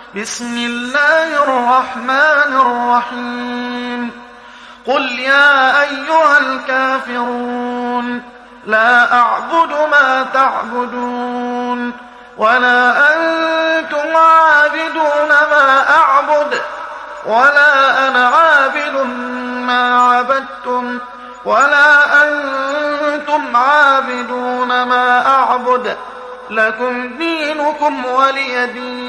بسم الله الرحمن الرحيم قل يا أيها الكافرون لا أعبد ما تعبدون ولا أنتم عابدون ما أعبد ولا أنا عابد ما عبدتم ولا أنتم عابدون ما أعبد لكم دينكم ولي دين.